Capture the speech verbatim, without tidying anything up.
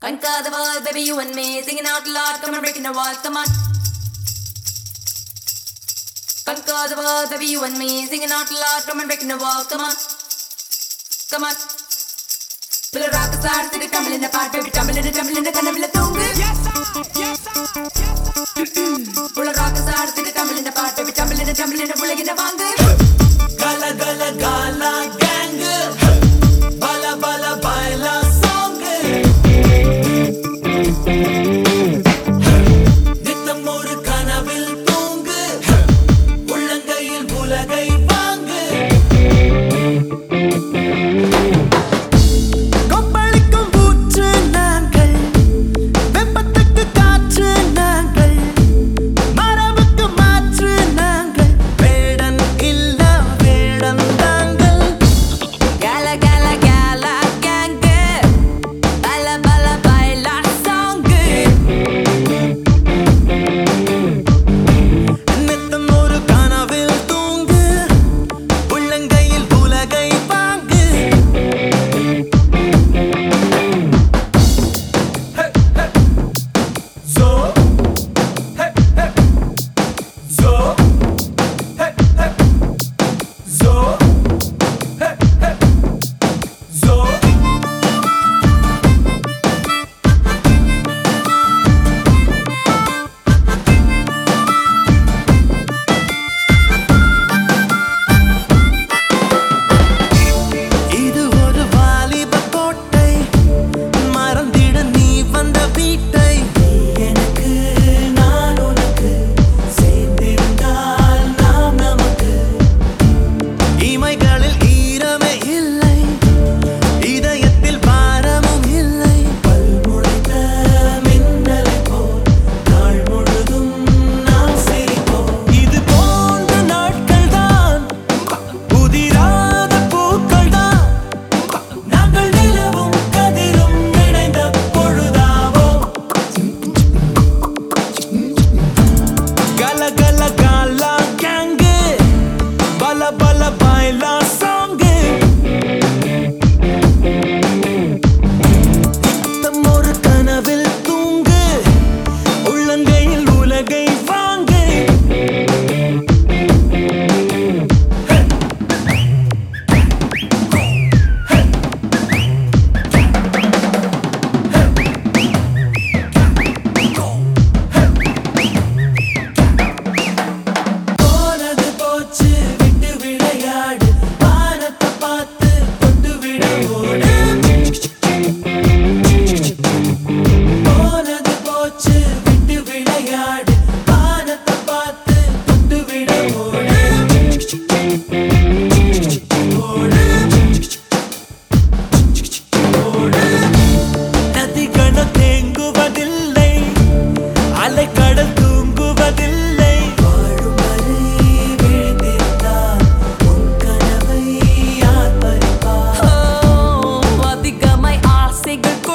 Conquer the world, baby, you and me. Singing out loud, come on, breaking the walls, come on. Conquer the world, baby, you and me. Singing out loud, come on, breaking the walls, come on. Come on. Pull a rock aside, sit it, tumbling apart, baby, tumbling and tumbling, the kind of a tongue. Yes, sir, yes, sir, yes, sir. Pull a rock aside, sit it, tumbling apart, baby, tumbling and tumbling, the pulling in the bang. Gala, gala, gala, gang. Bala, bala, baila, song. நித்தம் ஒரு கனவில் தூங்கு உள்ளங்கையில் உலகை வாங்கு கொப்பளிக்கும் பூற்று நாங்கள் வெப்பத்துக்கு காற்று நாங்கள் மரபுக்கு மாற்று நாங்கள் வேடன் இல்ல வேடன் தாங்கள் Gala, gala, gala, gang. Bala, bala, baila, song. நித்தம் ஒரு கனவில் தூங்கு உள்ளங்கையில் உலகை வாங்கு Zo hey hey Zo hey hey Zo hey hey Zo இது ஒரு வாலிப கோட்டை மறந்திட நீ வந்த வீட்டை எனக்கு நான் உனக்கு சேர்ந்திருந்தால் நாம் நமக்கு இமைகளில் ஈரமே இல்லை இதயத்தில் பாரமும் இல்லை பல்முளைத்த மின்னலை போல் நாள் முழுதும் நாம் சிரிப்போம் இது போன்ற நாட்கள் தான் புதிராத பூக்கள் தான் நாங்கள் நிலவும் கதிரும் இணைந்த பொழுதாவோம் கல கல காலா கேங்கு பல பல பாய்லா சாங்கு நித்தம் ஒரு கனவில் தூங்கு உள்ளங்கையில் உலகை வாங்கு போனது போச்சு விட்டு விளையாடு வானத்தை பார்த்து தொட்டு விட ஓடு போனது போச்சு விட்டு விளையாடு வானத்தை பார்த்து தொட்டு விட ஓடு ஓடு ஓடு நதிகள் தேங்குவதில்லை அலைக்கடல் தூங்குவதில்லை வாழும் வரை விழுந்திருந்தால் உன் கனவை யார் பறிப்பார் Oh, அதிகமாய் ஆசைகள்